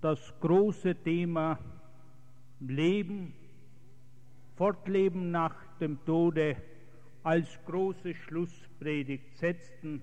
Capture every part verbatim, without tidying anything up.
das große Thema Leben, Fortleben nach dem Tode als große Schlusspredigt setzten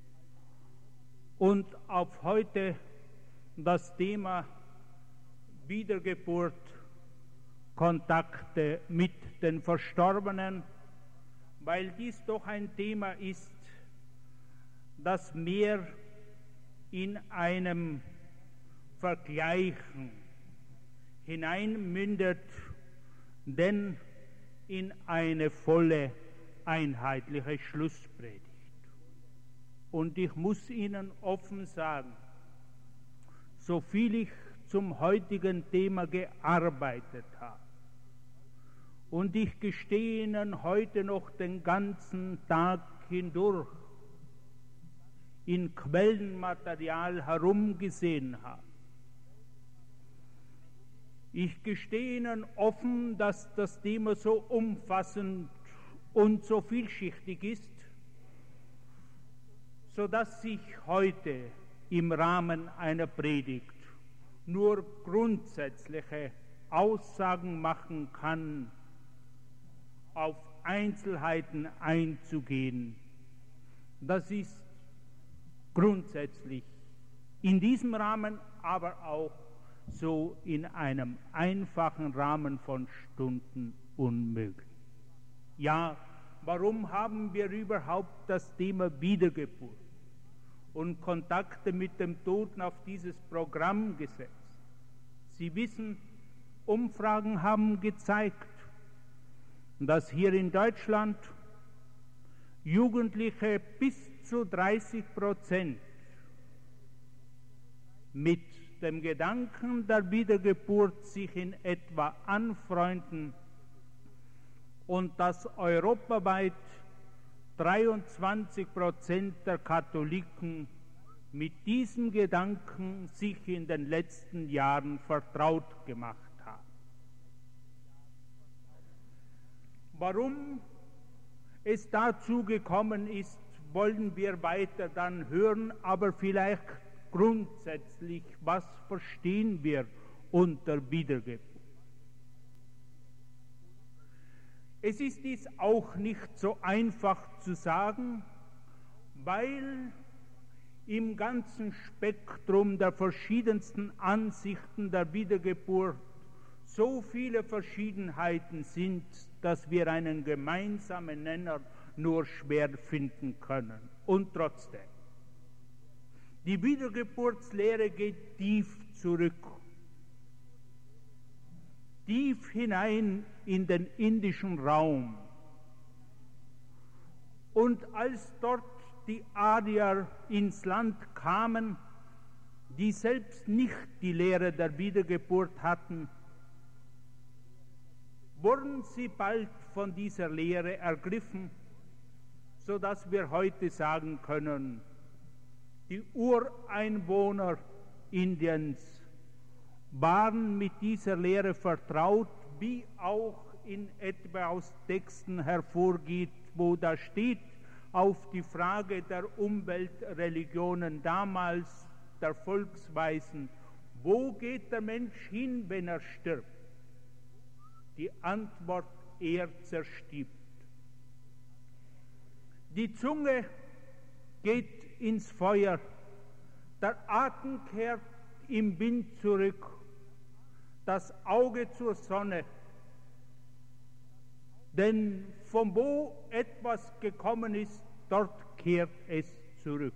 und auf heute das Thema Wiedergeburt, Kontakte mit den Verstorbenen, weil dies doch ein Thema ist, das mehr in einem Vergleichen hineinmündet, denn in eine volle, einheitliche Schlusspredigt. Und ich muss Ihnen offen sagen, so viel ich zum heutigen Thema gearbeitet habe, und ich gestehe Ihnen heute noch den ganzen Tag hindurch in Quellenmaterial herumgesehen habe. Ich gestehe Ihnen offen, dass das Thema so umfassend und so vielschichtig ist, sodass ich heute im Rahmen einer Predigt nur grundsätzliche Aussagen machen kann, auf Einzelheiten einzugehen. Das ist grundsätzlich in diesem Rahmen, aber auch so in einem einfachen Rahmen von Stunden unmöglich. Ja, warum haben wir überhaupt das Thema Wiedergeburt und Kontakte mit dem Toten auf dieses Programm gesetzt? Sie wissen, Umfragen haben gezeigt, dass hier in Deutschland Jugendliche bis zu dreißig Prozent mit dem Gedanken der Wiedergeburt sich in etwa anfreunden und dass europaweit dreiundzwanzig Prozent der Katholiken mit diesem Gedanken sich in den letzten Jahren vertraut gemacht haben. Warum es dazu gekommen ist, wollen wir weiter dann hören, aber vielleicht grundsätzlich, was verstehen wir unter Wiedergeburt? Es ist dies auch nicht so einfach zu sagen, weil im ganzen Spektrum der verschiedensten Ansichten der Wiedergeburt so viele Verschiedenheiten sind, dass wir einen gemeinsamen Nenner nur schwer finden können. Und trotzdem, die Wiedergeburtslehre geht tief zurück, tief hinein in den indischen Raum. Und als dort die Arier ins Land kamen, die selbst nicht die Lehre der Wiedergeburt hatten, wurden sie bald von dieser Lehre ergriffen, sodass wir heute sagen können, die Ureinwohner Indiens waren mit dieser Lehre vertraut, wie auch in etwa aus Texten hervorgeht, wo da steht, auf die Frage der Umweltreligionen damals, der Volksweisen, wo geht der Mensch hin, wenn er stirbt? Die Antwort, er zerstirbt. Die Zunge geht ins Feuer, der Atem kehrt im Wind zurück, das Auge zur Sonne. Denn von wo etwas gekommen ist, dort kehrt es zurück.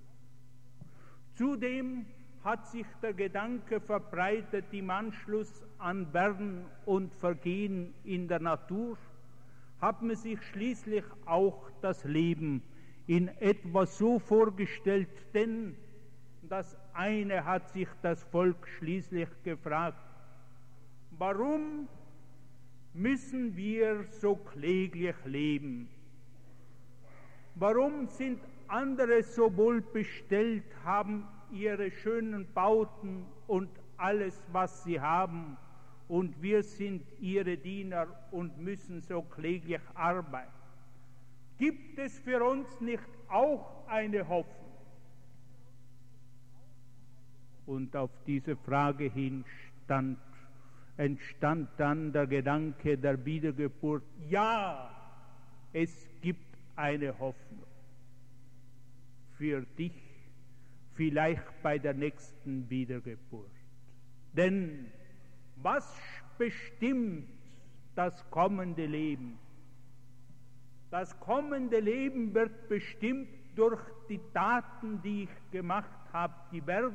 Zudem hat sich der Gedanke verbreitet, im Anschluss an Werden und Vergehen in der Natur, hat man sich schließlich auch das Leben in etwa so vorgestellt, denn das eine hat sich das Volk schließlich gefragt, warum müssen wir so kläglich leben? Warum sind andere so wohl bestellt, haben ihre schönen Bauten und alles, was sie haben, und wir sind ihre Diener und müssen so kläglich arbeiten? Gibt es für uns nicht auch eine Hoffnung? Und auf diese Frage hin stand, entstand dann der Gedanke der Wiedergeburt. Ja, es gibt eine Hoffnung für dich, vielleicht bei der nächsten Wiedergeburt. Denn was bestimmt das kommende Leben? Das kommende Leben wird bestimmt durch die Taten, die ich gemacht habe, die Werke.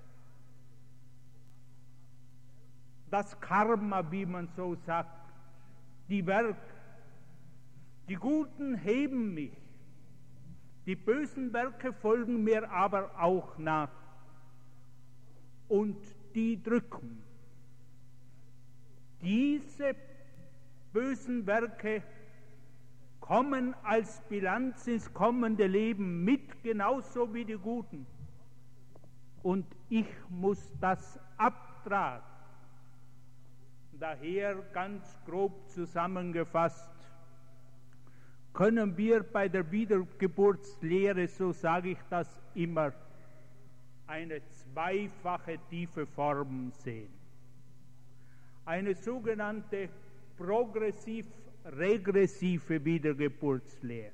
Das Karma, wie man so sagt, die Werke. Die Guten heben mich, die bösen Werke folgen mir aber auch nach und die drücken. Diese bösen Werke kommen als Bilanz ins kommende Leben mit, genauso wie die Guten. Und ich muss das abtragen. Daher ganz grob zusammengefasst, können wir bei der Wiedergeburtslehre, so sage ich das immer, eine zweifache tiefe Form sehen. Eine sogenannte progressiv-regressive Wiedergeburtslehre.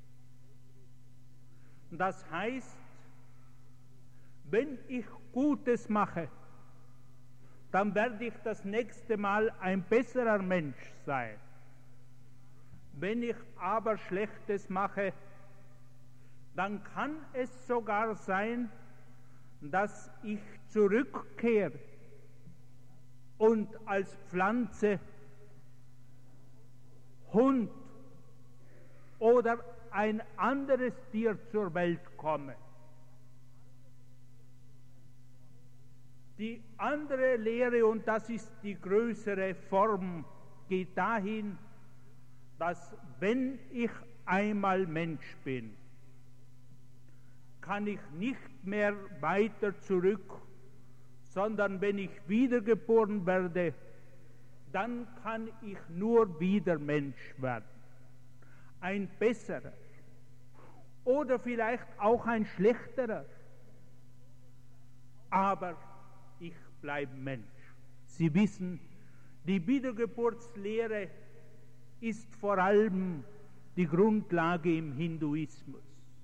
Das heißt, wenn ich Gutes mache, dann werde ich das nächste Mal ein besserer Mensch sein. Wenn ich aber Schlechtes mache, dann kann es sogar sein, dass ich zurückkehre und als Pflanze, Hund oder ein anderes Tier zur Welt komme. Die andere Lehre, und das ist die größere Form, geht dahin, dass wenn ich einmal Mensch bin, kann ich nicht mehr weiter zurück, sondern wenn ich wiedergeboren werde, dann kann ich nur wieder Mensch werden. Ein besserer oder vielleicht auch ein schlechterer, aber ich bleibe Mensch. Sie wissen, die Wiedergeburtslehre ist vor allem die Grundlage im Hinduismus.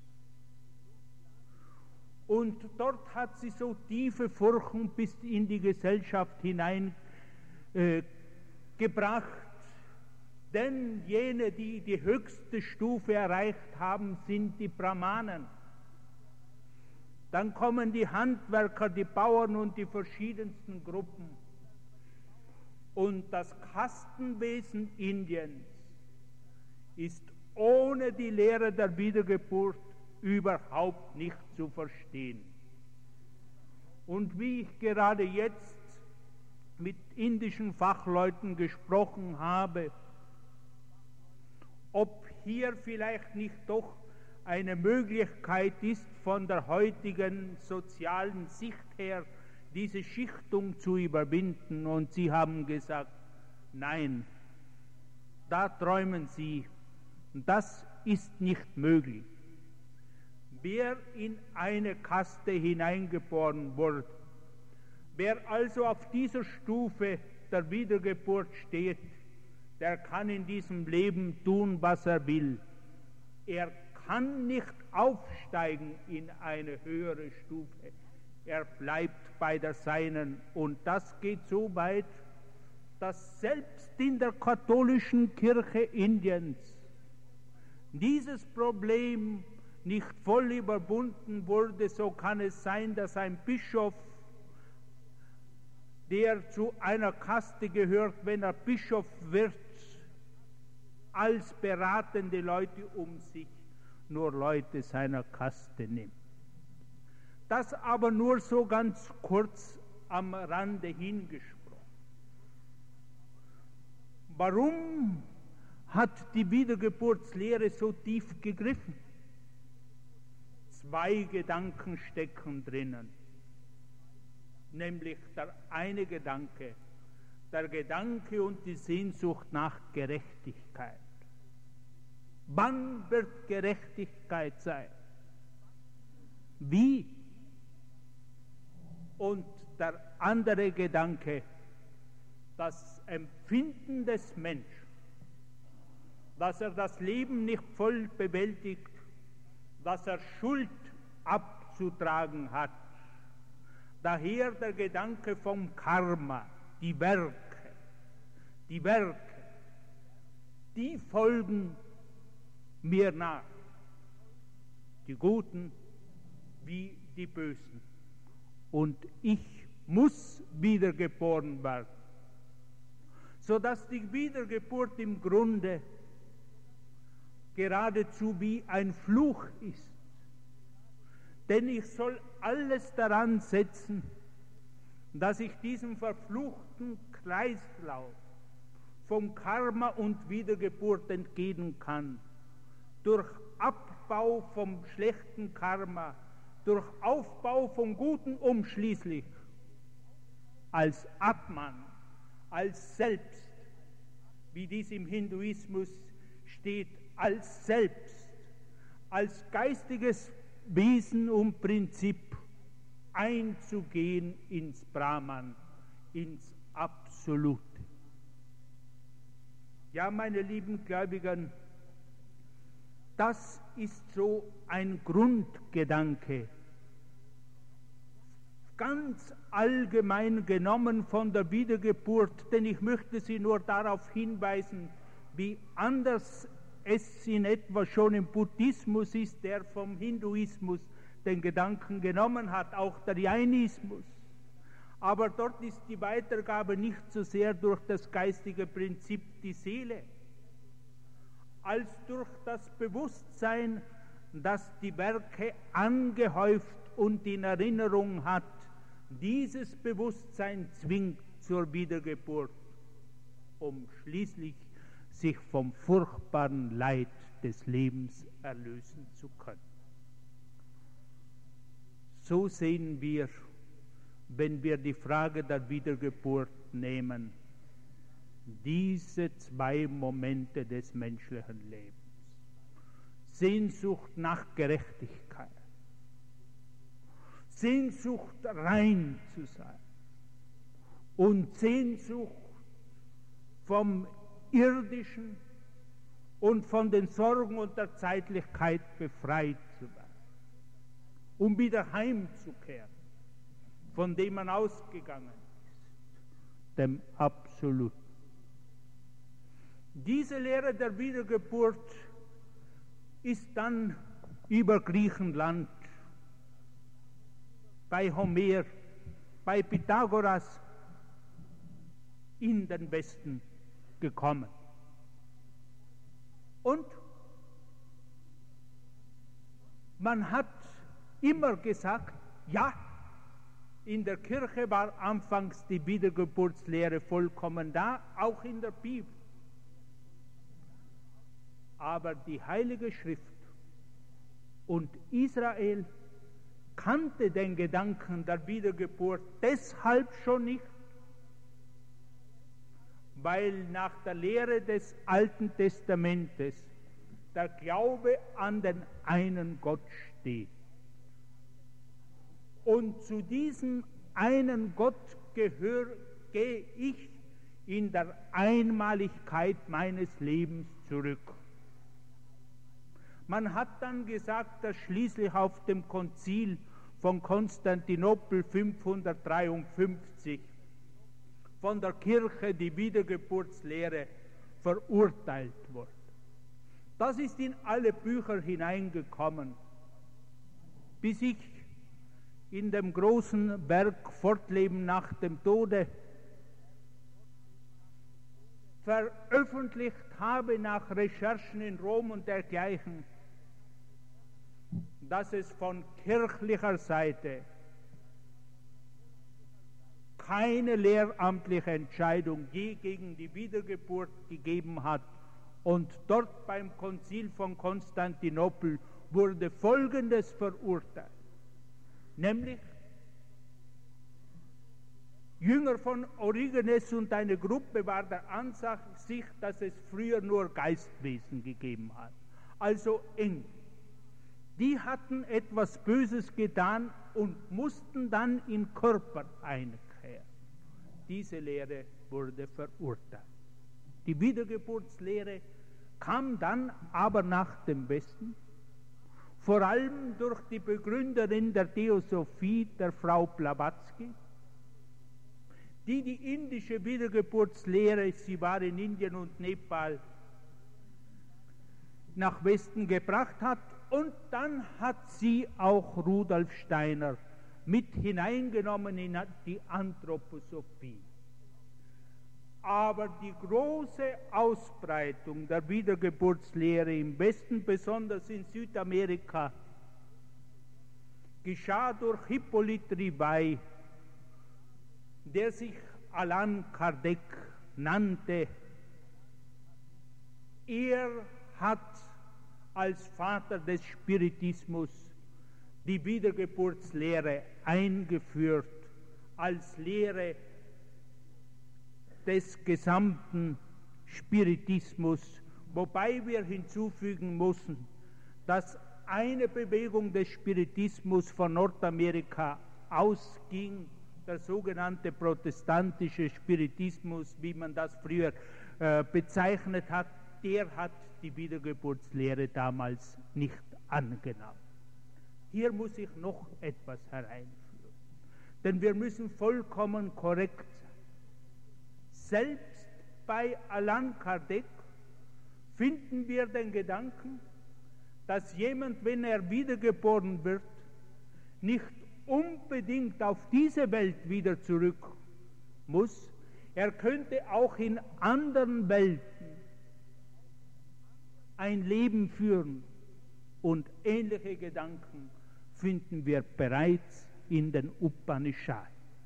Und dort hat sie so tiefe Furchen bis in die Gesellschaft hinein äh, gebracht, denn jene, die die höchste Stufe erreicht haben, sind die Brahmanen. Dann kommen die Handwerker, die Bauern und die verschiedensten Gruppen. Und das Kastenwesen Indiens ist ohne die Lehre der Wiedergeburt überhaupt nicht zu verstehen. Und wie ich gerade jetzt mit indischen Fachleuten gesprochen habe, ob hier vielleicht nicht doch eine Möglichkeit ist, von der heutigen sozialen Sicht her diese Schichtung zu überwinden. Und sie haben gesagt, nein, da träumen Sie, das ist nicht möglich. Wer in eine Kaste hineingeboren wurde, wer also auf dieser Stufe der Wiedergeburt steht, der kann in diesem Leben tun, was er will. Er kann nicht aufsteigen in eine höhere Stufe. Er bleibt bei der Seinen. Und das geht so weit, dass selbst in der katholischen Kirche Indiens dieses Problem nicht voll überwunden wurde. So kann es sein, dass ein Bischof, der zu einer Kaste gehört, wenn er Bischof wird, als beratende Leute um sich nur Leute seiner Kaste nimmt. Das aber nur so ganz kurz am Rande hingesprochen. Warum hat die Wiedergeburtslehre so tief gegriffen? Zwei Gedanken stecken drinnen. Nämlich der eine Gedanke, der Gedanke und die Sehnsucht nach Gerechtigkeit. Wann wird Gerechtigkeit sein? Wie? Und der andere Gedanke, das Empfinden des Menschen, dass er das Leben nicht voll bewältigt, dass er Schuld abzutragen hat. Daher der Gedanke vom Karma, die Werke, die Werke, die folgen mir nach, die Guten wie die Bösen. Und ich muss wiedergeboren werden, sodass die Wiedergeburt im Grunde geradezu wie ein Fluch ist. Denn ich soll alles daran setzen, dass ich diesem verfluchten Kreislauf vom Karma und Wiedergeburt entgehen kann. Durch Abbau vom schlechten Karma, durch Aufbau von Guten, um schließlich als Atman, als Selbst, wie dies im Hinduismus steht, als Selbst, als geistiges Wesen und Prinzip einzugehen ins Brahman, ins Absolute. Ja, meine lieben Gläubigen, das ist so ein Grundgedanke, ganz allgemein genommen von der Wiedergeburt, denn ich möchte Sie nur darauf hinweisen, wie anders es in etwa schon im Buddhismus ist, der vom Hinduismus den Gedanken genommen hat, auch der Jainismus. Aber dort ist die Weitergabe nicht so sehr durch das geistige Prinzip die Seele, als durch das Bewusstsein, das die Werke angehäuft und in Erinnerung hat. Dieses Bewusstsein zwingt zur Wiedergeburt, um schließlich sich vom furchtbaren Leid des Lebens erlösen zu können. So sehen wir, wenn wir die Frage der Wiedergeburt nehmen, diese zwei Momente des menschlichen Lebens. Sehnsucht nach Gerechtigkeit, Sehnsucht rein zu sein und Sehnsucht vom Irdischen und von den Sorgen und der Zeitlichkeit befreit zu werden, um wieder heimzukehren, von dem man ausgegangen ist, dem Absoluten. Diese Lehre der Wiedergeburt ist dann über Griechenland, bei Homer, bei Pythagoras in den Westen gekommen. Und man hat immer gesagt, ja, in der Kirche war anfangs die Wiedergeburtslehre vollkommen da, auch in der Bibel. Aber die Heilige Schrift und Israel kannte den Gedanken der Wiedergeburt deshalb schon nicht, weil nach der Lehre des Alten Testamentes der Glaube an den einen Gott steht. Und zu diesem einen Gott gehöre, gehe ich in der Einmaligkeit meines Lebens zurück. Man hat dann gesagt, dass schließlich auf dem Konzil von Konstantinopel fünfhundertdreiundfünfzig von der Kirche die Wiedergeburtslehre verurteilt wurde. Das ist in alle Bücher hineingekommen, bis ich in dem großen Werk Fortleben nach dem Tode veröffentlicht habe nach Recherchen in Rom und dergleichen, dass es von kirchlicher Seite keine lehramtliche Entscheidung je gegen die Wiedergeburt gegeben hat. Und dort beim Konzil von Konstantinopel wurde Folgendes verurteilt, nämlich Jünger von Origenes und eine Gruppe war der Ansicht, dass es früher nur Geistwesen gegeben hat, also Engel. die hatten etwas Böses getan und mussten dann in Körper einkehren. Diese Lehre wurde verurteilt. Die Wiedergeburtslehre kam dann aber nach dem Westen, vor allem durch die Begründerin der Theosophie, der Frau Blavatsky, die die indische Wiedergeburtslehre, sie war in Indien und Nepal, nach Westen gebracht hat, und dann hat sie auch Rudolf Steiner mit hineingenommen in die Anthroposophie. Aber die große Ausbreitung der Wiedergeburtslehre im Westen, besonders in Südamerika, geschah durch Hippolyte Rivail, der sich Allan Kardec nannte. Er hat als Vater des Spiritismus die Wiedergeburtslehre eingeführt, als Lehre des gesamten Spiritismus, wobei wir hinzufügen müssen, dass eine Bewegung des Spiritismus von Nordamerika ausging, der sogenannte protestantische Spiritismus, wie man das früher äh, bezeichnet hat, der hat die Wiedergeburtslehre damals nicht angenommen. Hier muss ich noch etwas hereinführen, denn wir müssen vollkommen korrekt sein. Selbst bei Allan Kardec finden wir den Gedanken, dass jemand, wenn er wiedergeboren wird, nicht unbedingt auf diese Welt wieder zurück muss. Er könnte auch in anderen Welten ein Leben führen, und ähnliche Gedanken finden wir bereits in den Upanishaden.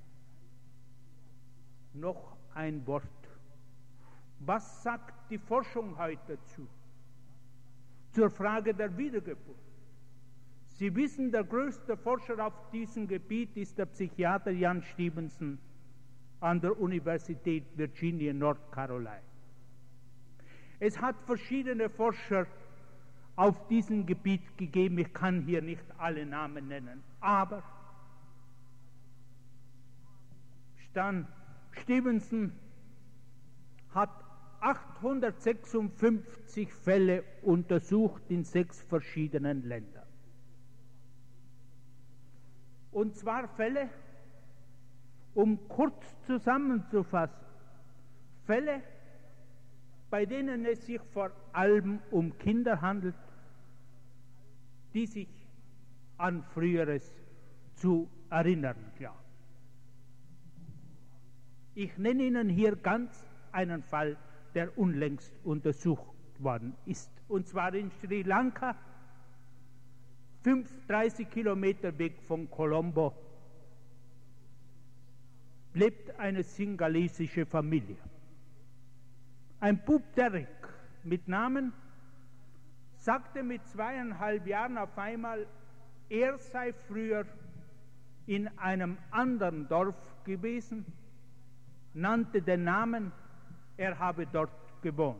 Noch ein Wort. Was sagt die Forschung heute dazu? Zur Frage der Wiedergeburt. Sie wissen, der größte Forscher auf diesem Gebiet ist der Psychiater Jan Stevenson an der Universität Virginia, Nordcarolina. Es hat verschiedene Forscher auf diesem Gebiet gegeben, ich kann hier nicht alle Namen nennen, aber Stan Stevenson hat achthundertsechsundfünfzig Fälle untersucht in sechs verschiedenen Ländern. Und zwar Fälle, um kurz zusammenzufassen, Fälle, bei denen es sich vor allem um Kinder handelt, die sich an Früheres zu erinnern glauben. Ich nenne Ihnen hier ganz einen Fall, der unlängst untersucht worden ist. Und zwar in Sri Lanka, dreißig Kilometer weg von Colombo, lebt eine singalesische Familie. Ein Bub Derek mit Namen sagte mit zweieinhalb Jahren auf einmal, er sei früher in einem anderen Dorf gewesen, nannte den Namen, er habe dort gewohnt.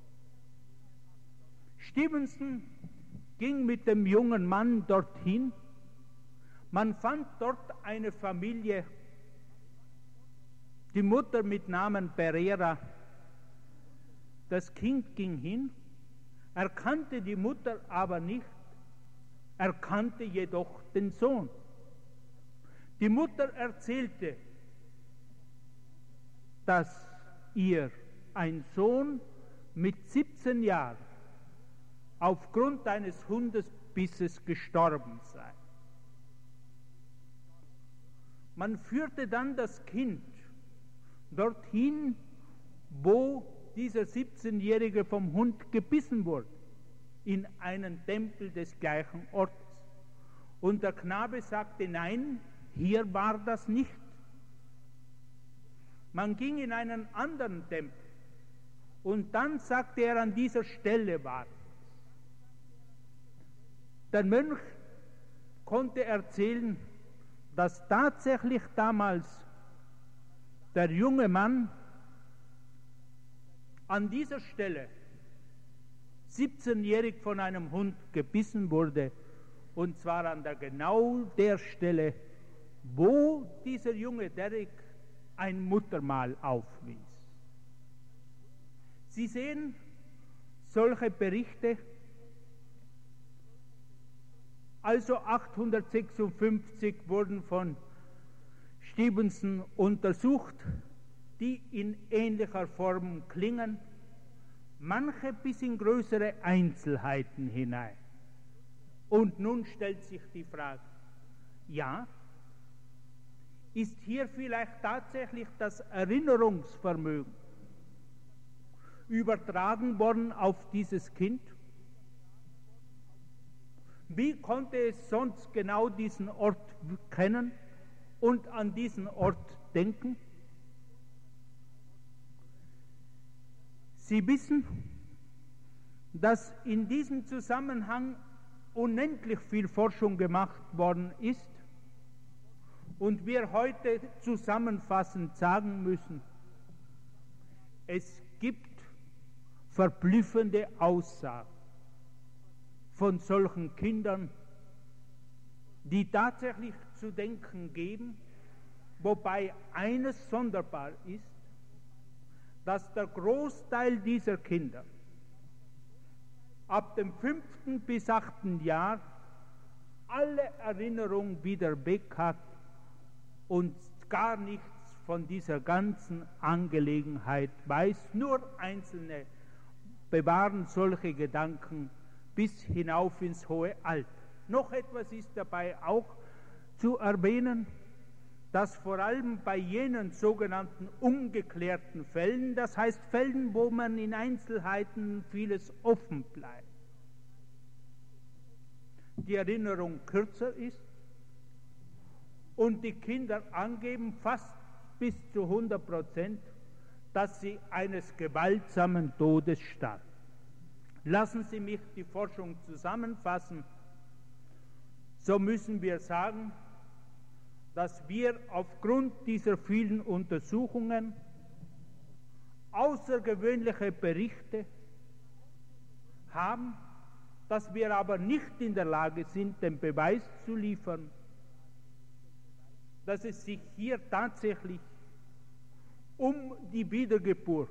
Stevenson ging mit dem jungen Mann dorthin. Man fand dort eine Familie, die Mutter mit Namen Pereira. Das Kind ging hin, erkannte die Mutter aber nicht, erkannte jedoch den Sohn. Die Mutter erzählte, dass ihr ein Sohn mit siebzehn Jahren aufgrund eines Hundesbisses gestorben sei. Man führte dann das Kind dorthin, wo dieser siebzehnjährige vom Hund gebissen wurde, in einen Tempel des gleichen Ortes. Und der Knabe sagte, nein, hier war das nicht. Man ging in einen anderen Tempel und dann sagte er, an dieser Stelle war es. Der Mönch konnte erzählen, dass tatsächlich damals der junge Mann an dieser Stelle siebzehnjährig von einem Hund gebissen wurde und zwar an der genau der Stelle, wo dieser junge Derrick ein Muttermal aufwies. Sie sehen, solche Berichte, also achthundertsechsundfünfzig wurden von Stevenson untersucht, die in ähnlicher Form klingen, manche bis in größere Einzelheiten hinein. Und nun stellt sich die Frage, ja, ist hier vielleicht tatsächlich das Erinnerungsvermögen übertragen worden auf dieses Kind? Wie konnte es sonst genau diesen Ort kennen und an diesen Ort denken? Sie wissen, dass in diesem Zusammenhang unendlich viel Forschung gemacht worden ist und wir heute zusammenfassend sagen müssen, es gibt verblüffende Aussagen von solchen Kindern, die tatsächlich zu denken geben, wobei eines sonderbar ist, dass der Großteil dieser Kinder ab dem fünften bis achten Jahr alle Erinnerung wieder weg hat und gar nichts von dieser ganzen Angelegenheit weiß. Nur Einzelne bewahren solche Gedanken bis hinauf ins hohe Alter. Noch etwas ist dabei auch zu erwähnen, dass vor allem bei jenen sogenannten ungeklärten Fällen, das heißt Fällen, wo man in Einzelheiten vieles offen bleibt, die Erinnerung kürzer ist und die Kinder angeben fast bis zu hundert Prozent, dass sie eines gewaltsamen Todes starben. Lassen Sie mich die Forschung zusammenfassen. So müssen wir sagen, dass wir aufgrund dieser vielen Untersuchungen außergewöhnliche Berichte haben, dass wir aber nicht in der Lage sind, den Beweis zu liefern, dass es sich hier tatsächlich um die Wiedergeburt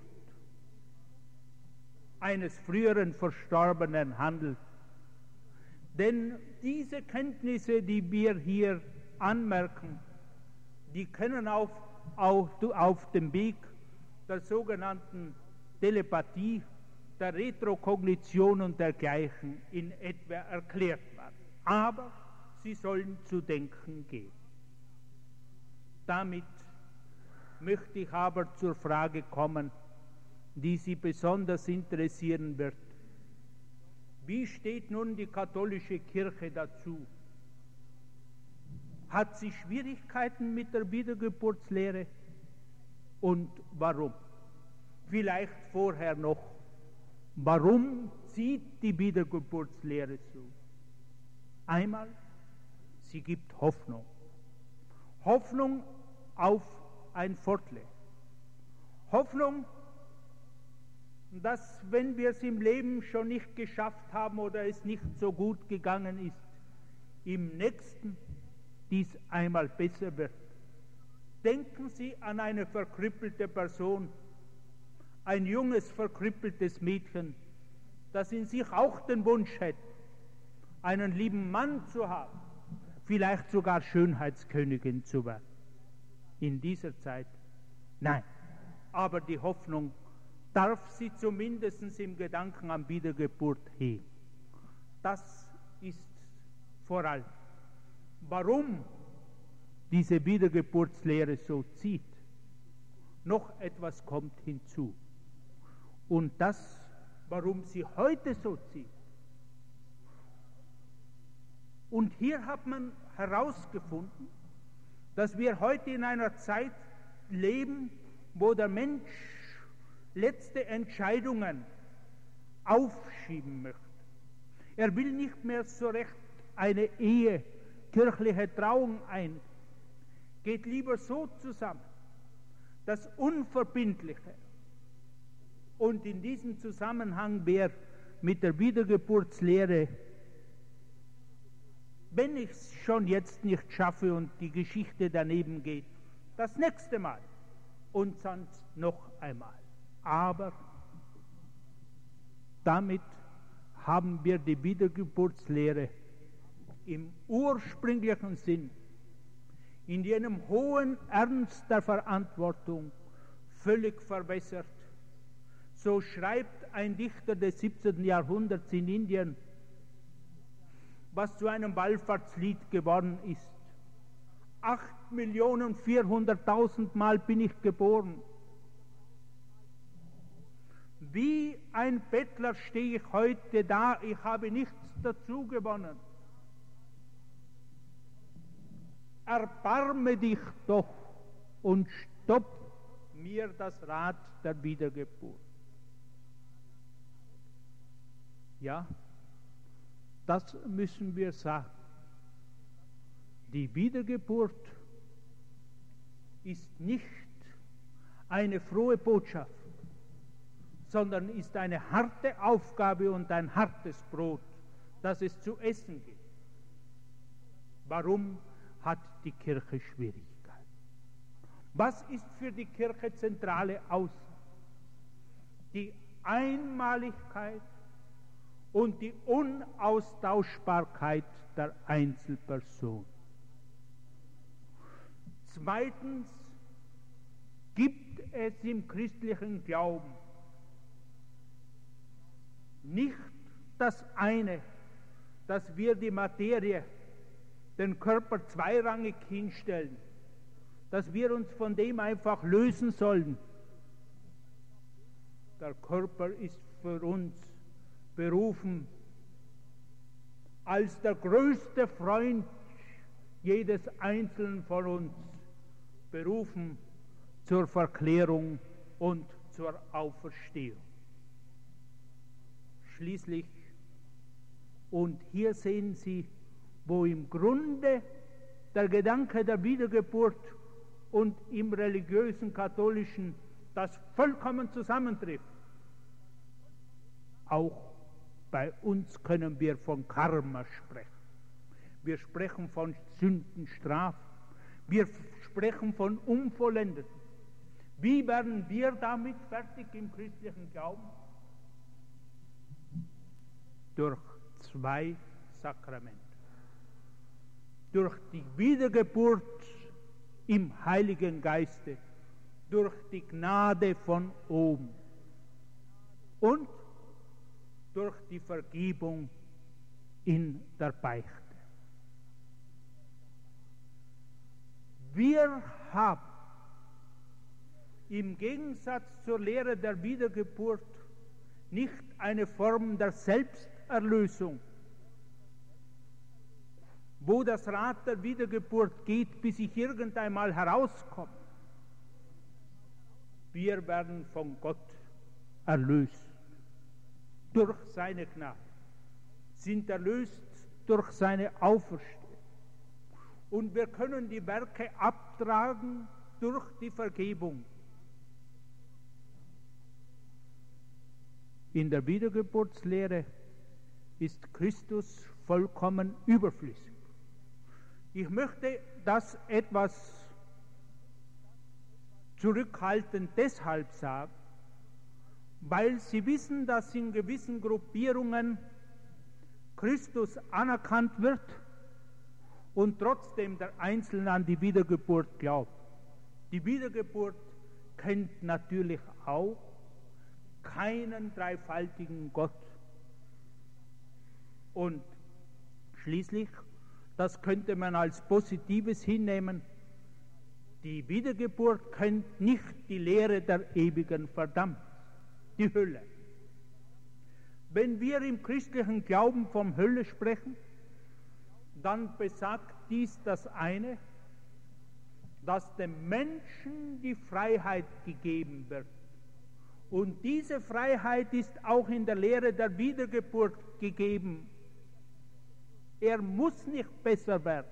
eines früheren Verstorbenen handelt. Denn diese Kenntnisse, die wir hier anmerken, die können auf, auf, auf dem Weg der sogenannten Telepathie, der Retrokognition und dergleichen in etwa erklärt werden. Aber sie sollen zu denken geben. Damit möchte ich aber zur Frage kommen, die Sie besonders interessieren wird. Wie steht nun die katholische Kirche dazu? Hat sie Schwierigkeiten mit der Wiedergeburtslehre? Und warum? Vielleicht vorher noch, warum zieht die Wiedergeburtslehre zu? Einmal, sie gibt Hoffnung. Hoffnung auf ein Fortleben. Hoffnung, dass, wenn wir es im Leben schon nicht geschafft haben oder es nicht so gut gegangen ist, im nächsten dies einmal besser wird. Denken Sie an eine verkrüppelte Person, ein junges, verkrüppeltes Mädchen, das in sich auch den Wunsch hätte, einen lieben Mann zu haben, vielleicht sogar Schönheitskönigin zu werden. In dieser Zeit, nein, aber die Hoffnung darf sie zumindest im Gedanken an Wiedergeburt hegen. Das ist vor allem, warum diese Wiedergeburtslehre so zieht. Noch etwas kommt hinzu. Und das, warum sie heute so zieht. Und hier hat man herausgefunden, dass wir heute in einer Zeit leben, wo der Mensch letzte Entscheidungen aufschieben möchte. Er will nicht mehr so recht eine Ehe, kirchliche Trauung ein, geht lieber so zusammen, das Unverbindliche. Und in diesem Zusammenhang, wer mit der Wiedergeburtslehre wenn ich es schon jetzt nicht schaffe und die Geschichte daneben geht, das nächste Mal und sonst noch einmal. Aber damit haben wir die Wiedergeburtslehre im ursprünglichen Sinn, in jenem hohen Ernst der Verantwortung völlig verwässert. So schreibt ein Dichter des siebzehnten Jahrhunderts in Indien, was zu einem Wallfahrtslied geworden ist. Acht Millionen vierhunderttausend Mal bin ich geboren. Wie ein Bettler stehe ich heute da, ich habe nichts dazu gewonnen. Erbarme dich doch und stopp mir das Rad der Wiedergeburt. Ja, das müssen wir sagen. Die Wiedergeburt ist nicht eine frohe Botschaft, sondern ist eine harte Aufgabe und ein hartes Brot, das es zu essen gibt. Warum hat die Kirche Schwierigkeiten? Was ist für die Kirche zentrale Aussage? Die Einmaligkeit und die Unaustauschbarkeit der Einzelperson. Zweitens gibt es im christlichen Glauben nicht das eine, dass wir die Materie, den Körper zweirangig hinstellen, dass wir uns von dem einfach lösen sollen. Der Körper ist für uns berufen, als der größte Freund jedes Einzelnen von uns, berufen zur Verklärung und zur Auferstehung. Schließlich, und hier sehen Sie, wo im Grunde der Gedanke der Wiedergeburt und im religiösen Katholischen das vollkommen zusammentrifft. Auch bei uns können wir von Karma sprechen. Wir sprechen von Sündenstrafe. Wir sprechen von Unvollendeten. Wie werden wir damit fertig im christlichen Glauben? Durch zwei Sakramente. Durch die Wiedergeburt im Heiligen Geiste, durch die Gnade von oben und durch die Vergebung in der Beichte. Wir haben im Gegensatz zur Lehre der Wiedergeburt nicht eine Form der Selbsterlösung, wo das Rad der Wiedergeburt geht, bis ich irgendeinmal herauskomme. Wir werden von Gott erlöst durch seine Gnade, sind erlöst durch seine Auferstehung. Und wir können die Werke abtragen durch die Vergebung. In der Wiedergeburtslehre ist Christus vollkommen überflüssig. Ich möchte das etwas zurückhaltend deshalb sagen, weil Sie wissen, dass in gewissen Gruppierungen Christus anerkannt wird und trotzdem der Einzelne an die Wiedergeburt glaubt. Die Wiedergeburt kennt natürlich auch keinen dreifaltigen Gott. Und schließlich, das könnte man als Positives hinnehmen, die Wiedergeburt kennt nicht die Lehre der ewigen Verdammnis, die Hölle. Wenn wir im christlichen Glauben von Hölle sprechen, dann besagt dies das eine, dass dem Menschen die Freiheit gegeben wird. Und diese Freiheit ist auch in der Lehre der Wiedergeburt gegeben. Er muss nicht besser werden,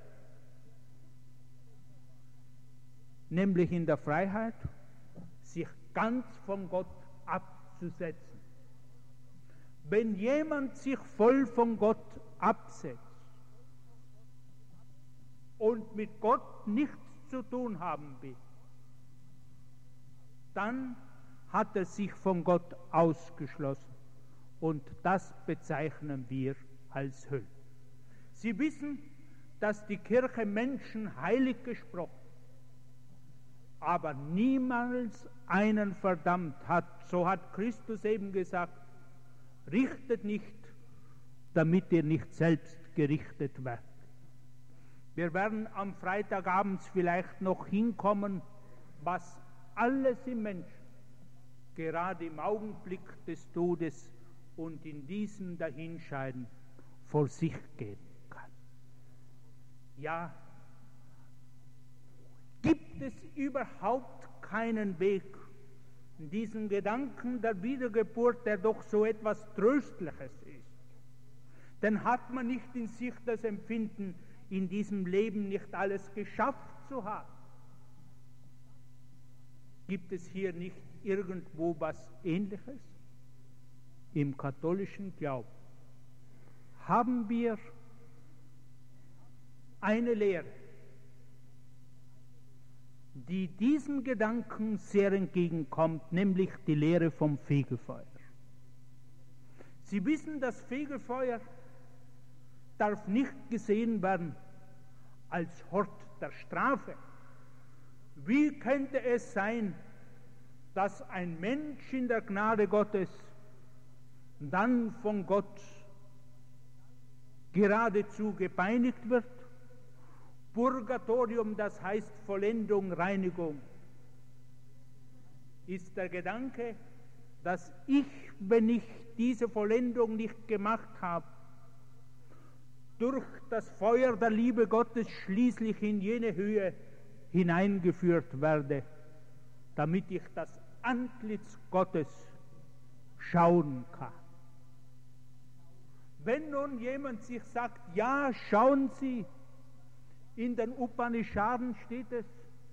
nämlich in der Freiheit, sich ganz von Gott abzusetzen. Wenn jemand sich voll von Gott absetzt, und mit Gott nichts zu tun haben will, dann hat er sich von Gott ausgeschlossen. Und das bezeichnen wir als Hölle. Sie wissen, dass die Kirche Menschen heilig gesprochen, aber niemals einen verdammt hat. So hat Christus eben gesagt, richtet nicht, damit ihr nicht selbst gerichtet werdet. Wir werden am Freitagabend vielleicht noch hinkommen, was alles im Menschen, gerade im Augenblick des Todes und in diesem Dahinscheiden, vor sich gehen kann. Ja, gibt es überhaupt keinen Weg, in diesen Gedanken der Wiedergeburt, der doch so etwas Tröstliches ist? Denn hat man nicht in sich das Empfinden, in diesem Leben nicht alles geschafft zu haben? Gibt es hier nicht irgendwo was Ähnliches? Im katholischen Glauben haben wir eine Lehre, die diesem Gedanken sehr entgegenkommt, nämlich die Lehre vom Fegefeuer. Sie wissen, das Fegefeuer darf nicht gesehen werden als Hort der Strafe. Wie könnte es sein, dass ein Mensch in der Gnade Gottes dann von Gott geradezu gepeinigt wird? Purgatorium, das heißt Vollendung, Reinigung, ist der Gedanke, dass ich, wenn ich diese Vollendung nicht gemacht habe, durch das Feuer der Liebe Gottes schließlich in jene Höhe hineingeführt werde, damit ich das Antlitz Gottes schauen kann. Wenn nun jemand sich sagt, ja, schauen Sie, in den Upanishaden steht es,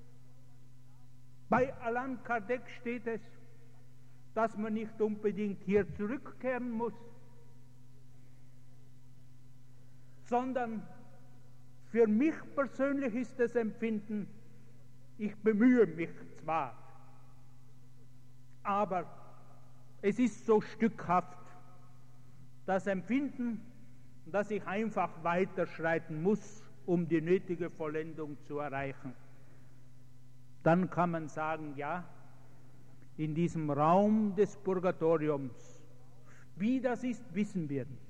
bei Allan Kardec steht es, dass man nicht unbedingt hier zurückkehren muss, sondern für mich persönlich ist das Empfinden, ich bemühe mich zwar, aber es ist so stückhaft, das Empfinden, dass ich einfach weiterschreiten muss, um die nötige Vollendung zu erreichen. Dann kann man sagen, ja, in diesem Raum des Purgatoriums, wie das ist, wissen wir nicht.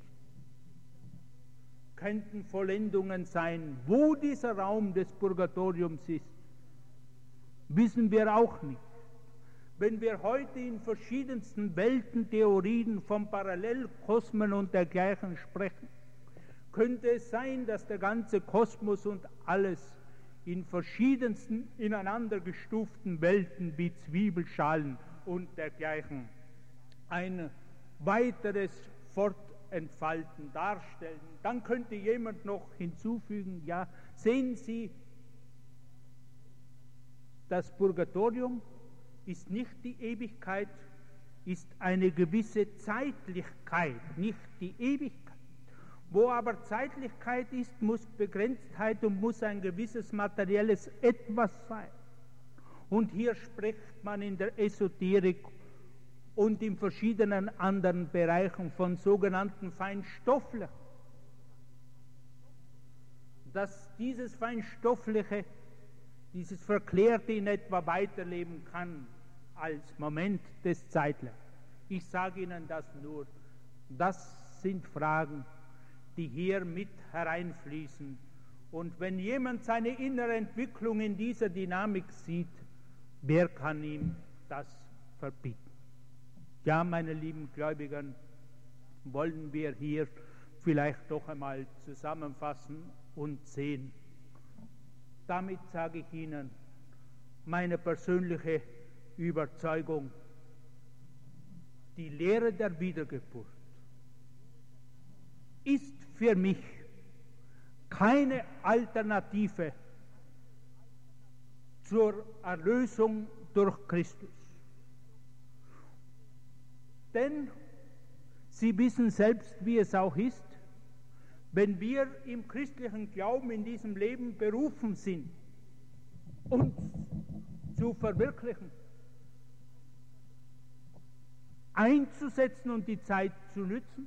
Könnten Vollendungen sein, wo dieser Raum des Purgatoriums ist, wissen wir auch nicht. Wenn wir heute in verschiedensten Weltentheorien von Parallelkosmen und dergleichen sprechen, könnte es sein, dass der ganze Kosmos und alles in verschiedensten ineinander gestuften Welten wie Zwiebelschalen und dergleichen ein weiteres Fortentfalten darstellen. Dann könnte jemand noch hinzufügen, ja, sehen Sie, das Purgatorium ist nicht die Ewigkeit, ist eine gewisse Zeitlichkeit, nicht die Ewigkeit. Wo aber Zeitlichkeit ist, muss Begrenztheit und muss ein gewisses materielles Etwas sein. Und hier spricht man in der Esoterik und in verschiedenen anderen Bereichen von sogenannten Feinstofflichen. Dass dieses Feinstoffliche, dieses Verklärte in etwa weiterleben kann als Moment des Zeitlichen. Ich sage Ihnen das nur. Das sind Fragen, die hier mit hereinfließen. Und wenn jemand seine innere Entwicklung in dieser Dynamik sieht, wer kann ihm das verbieten? Ja, meine lieben Gläubigen, wollen wir hier vielleicht doch einmal zusammenfassen und sehen. Damit sage ich Ihnen meine persönliche Überzeugung, die Lehre der Wiedergeburt ist für mich keine Alternative zur Erlösung durch Christus. Denn Sie wissen selbst, wie es auch ist, Wenn wir im christlichen Glauben in diesem Leben berufen sind, uns zu verwirklichen, einzusetzen und die Zeit zu nützen,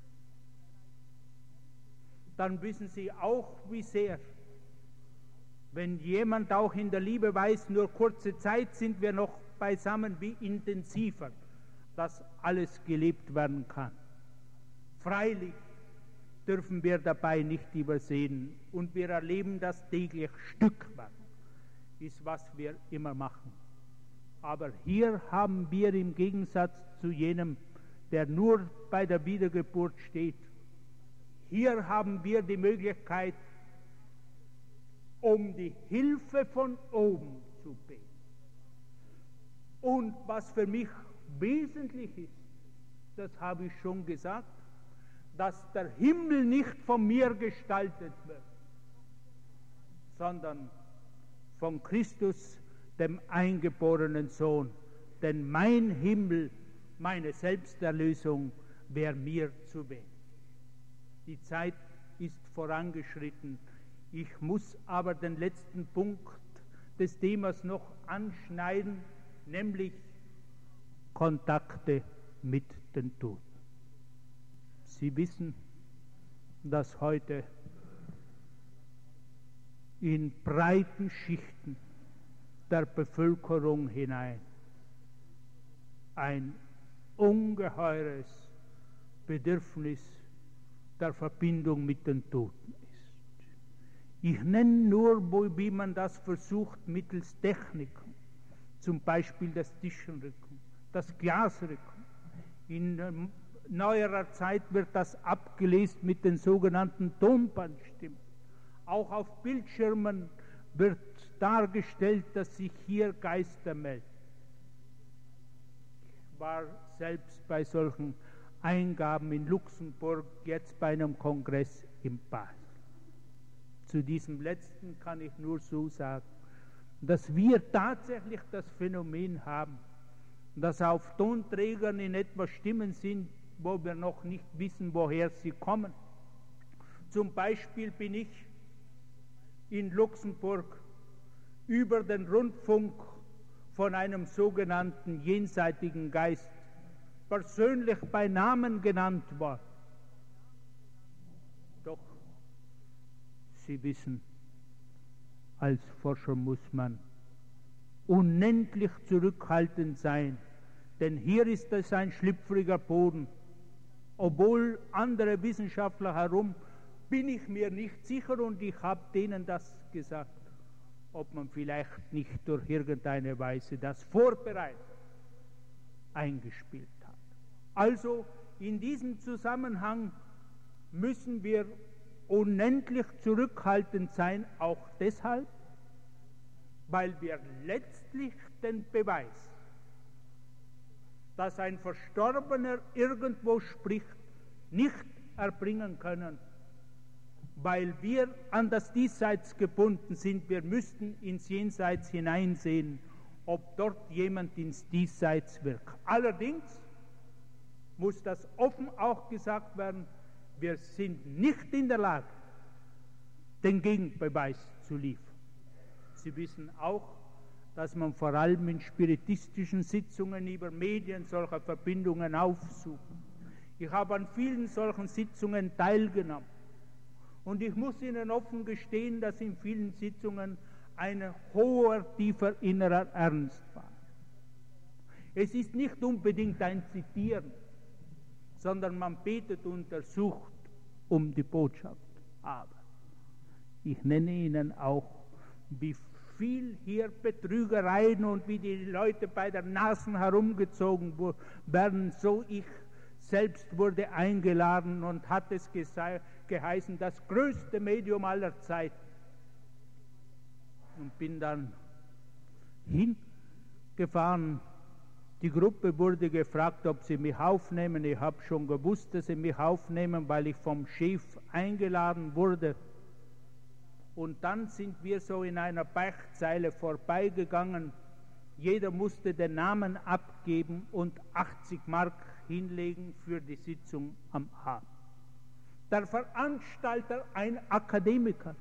dann wissen Sie auch, wie sehr, wenn jemand auch in der Liebe weiß, nur kurze Zeit sind wir noch beisammen, wie intensiver das alles gelebt werden kann. Freilich dürfen wir dabei nicht übersehen, und wir erleben das täglich stückweise, ist, was wir immer machen. Aber hier haben wir im Gegensatz zu jenem, der nur bei der Wiedergeburt steht, hier haben wir die Möglichkeit, um die Hilfe von oben zu beten. Und was für mich wesentlich ist, das habe ich schon gesagt, dass der Himmel nicht von mir gestaltet wird, sondern von Christus, dem eingeborenen Sohn. Denn mein Himmel, meine Selbsterlösung, wäre mir zu wenig. Die Zeit ist vorangeschritten. Ich muss aber den letzten Punkt des Themas noch anschneiden, nämlich Kontakte mit den Toten. Sie wissen, dass heute in breiten Schichten der Bevölkerung hinein ein ungeheures Bedürfnis der Verbindung mit den Toten ist. Ich nenne nur, wo, wie man das versucht, mittels Techniken, zum Beispiel das Tischenrücken, das Glasrücken. In neuerer Zeit wird das abgelesen mit den sogenannten Tonbandstimmen. Auch auf Bildschirmen wird dargestellt, dass sich hier Geister melden. Ich war selbst bei solchen Eingaben in Luxemburg, jetzt bei einem Kongress in Basel. Zu diesem letzten kann ich nur so sagen, dass wir tatsächlich das Phänomen haben, dass auf Tonträgern in etwa Stimmen sind, wo wir noch nicht wissen, woher sie kommen. Zum Beispiel bin ich in Luxemburg über den Rundfunk von einem sogenannten jenseitigen Geist persönlich bei Namen genannt worden. Doch, Sie wissen, als Forscher muss man unendlich zurückhaltend sein, denn hier ist es ein schlüpfriger Boden. Obwohl andere Wissenschaftler herum, bin ich mir nicht sicher, und ich habe denen das gesagt, ob man vielleicht nicht durch irgendeine Weise das vorbereitet eingespielt hat. Also in diesem Zusammenhang müssen wir unendlich zurückhaltend sein, auch deshalb, weil wir letztlich den Beweis, dass ein Verstorbener irgendwo spricht, nicht erbringen können, weil wir an das Diesseits gebunden sind. Wir müssten ins Jenseits hineinsehen, ob dort jemand ins Diesseits wirkt. Allerdings muss das offen auch gesagt werden, wir sind nicht in der Lage, den Gegenbeweis zu liefern. Sie wissen auch, dass man vor allem in spiritistischen Sitzungen über Medien solcher Verbindungen aufsucht. Ich habe an vielen solchen Sitzungen teilgenommen. Und ich muss Ihnen offen gestehen, dass in vielen Sitzungen ein hoher, tiefer innerer Ernst war. Es ist nicht unbedingt ein Zitieren, sondern man betet und untersucht um die Botschaft. Aber ich nenne Ihnen auch, wie viel hier Betrügereien und wie die Leute bei der Nase herumgezogen werden. So ich selbst wurde eingeladen und hat es geheißen, das größte Medium aller Zeiten. Und bin dann hingefahren. Die Gruppe wurde gefragt, ob sie mich aufnehmen. Ich habe schon gewusst, dass sie mich aufnehmen, weil ich vom Chef eingeladen wurde. Und dann sind wir so in einer Beichtzeile vorbeigegangen. Jeder musste den Namen abgeben und achtzig Mark hinlegen für die Sitzung am Abend. der Veranstalter ein Akademiker.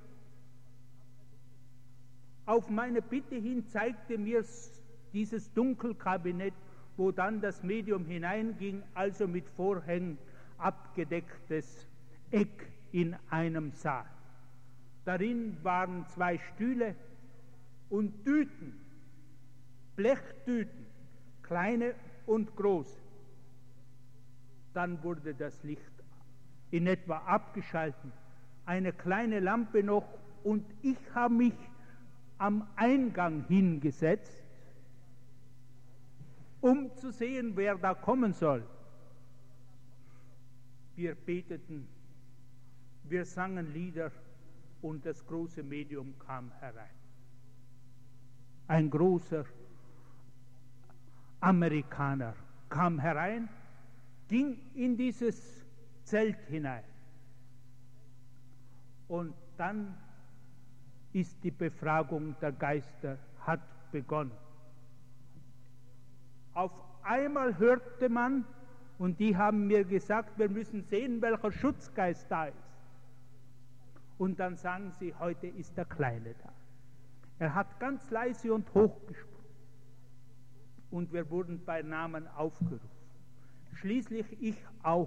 Auf meine Bitte hin zeigte mir dieses Dunkelkabinett, wo dann das Medium hineinging, also mit Vorhängen abgedecktes Eck in einem Saal. Darin waren zwei Stühle und Tüten, Blechtüten, kleine und große. Dann wurde das Licht in etwa abgeschalten, eine kleine Lampe noch, und ich habe mich am Eingang hingesetzt, um zu sehen, wer da kommen soll. Wir beteten, wir sangen Lieder und das große Medium kam herein. Ein großer Amerikaner kam herein, ging in dieses Zelt hinein. Und dann ist die Befragung der Geister, hat begonnen. Auf einmal hörte man, und die haben mir gesagt, wir müssen sehen, welcher Schutzgeist da ist. Und dann sagen sie, heute ist der Kleine da. Er hat ganz leise und hoch gesprochen. Und wir wurden bei Namen aufgerufen. Schließlich ich auch.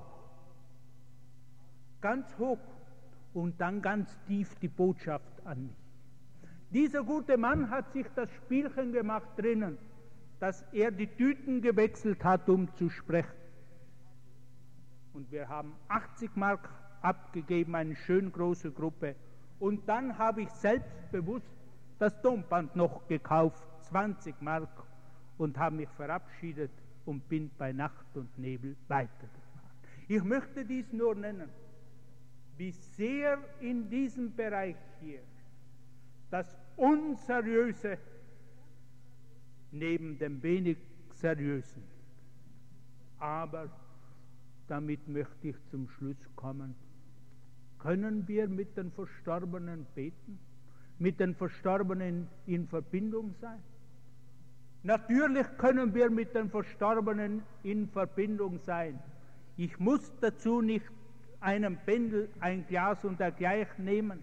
Ganz hoch und dann ganz tief die Botschaft an mich. Dieser gute Mann hat sich das Spielchen gemacht drinnen, dass er die Tüten gewechselt hat, um zu sprechen. Und wir haben achtzig Mark abgegeben, eine schön große Gruppe. Und dann habe ich selbstbewusst das Tonband noch gekauft, zwanzig Mark, und habe mich verabschiedet und bin bei Nacht und Nebel weitergefahren. Ich möchte dies nur nennen, wie sehr in diesem Bereich hier das Unseriöse neben dem wenig Seriösen. Aber damit möchte ich zum Schluss kommen. Können wir mit den Verstorbenen beten? Mit den Verstorbenen in Verbindung sein? Natürlich können wir mit den Verstorbenen in Verbindung sein. Ich muss dazu nicht einen Pendel, ein Glas und dergleichen nehmen.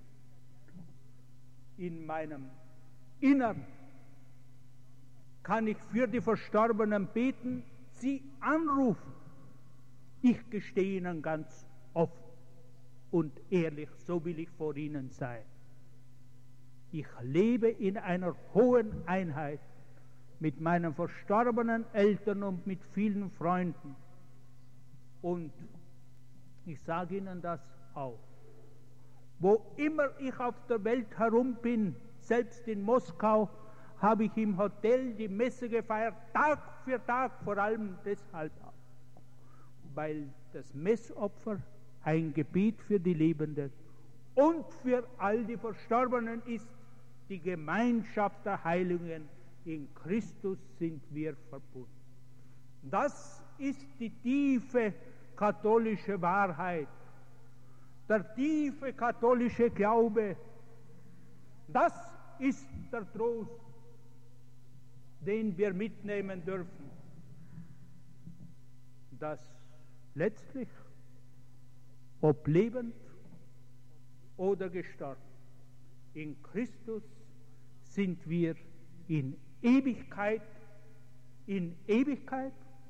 In meinem Innern kann ich für die Verstorbenen beten, sie anrufen. Ich gestehe ihnen ganz offen und ehrlich, so will ich vor ihnen sein. Ich lebe in einer hohen Einheit mit meinen verstorbenen Eltern und mit vielen Freunden. Und ich sage Ihnen das auch. Wo immer ich auf der Welt herum bin, selbst in Moskau, habe ich im Hotel die Messe gefeiert, Tag für Tag, vor allem deshalb auch, weil das Messopfer ein Gebet für die Lebenden und für all die Verstorbenen ist, die Gemeinschaft der Heiligen. In Christus sind wir verbunden. Das ist die tiefe katholische Wahrheit, der tiefe katholische Glaube. Das ist der Trost, den wir mitnehmen dürfen, dass letztlich, ob lebend oder gestorben, in Christus sind wir in Ewigkeit, in Ewigkeit,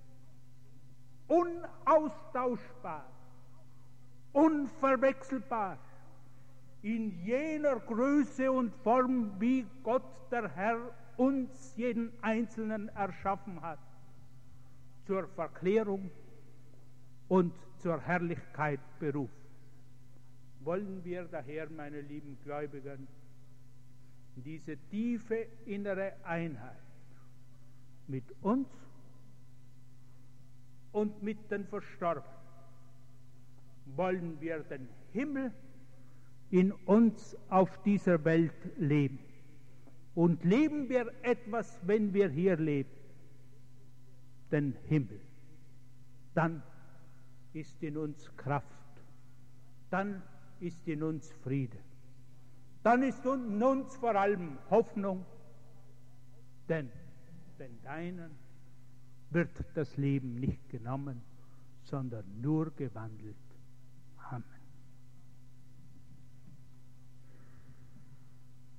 unaustauschbar, unverwechselbar, in jener Größe und Form, wie Gott der Herr uns jeden Einzelnen erschaffen hat, zur Verklärung und zur Herrlichkeit berufen. Wollen wir daher, meine lieben Gläubigen, diese tiefe innere Einheit mit uns und mit den Verstorbenen, wollen wir den Himmel in uns auf dieser Welt leben. Und leben wir etwas, wenn wir hier leben, den Himmel, dann ist in uns Kraft, dann ist in uns Friede, dann ist in uns vor allem Hoffnung, denn den Deinen wird das Leben nicht genommen, sondern nur gewandelt.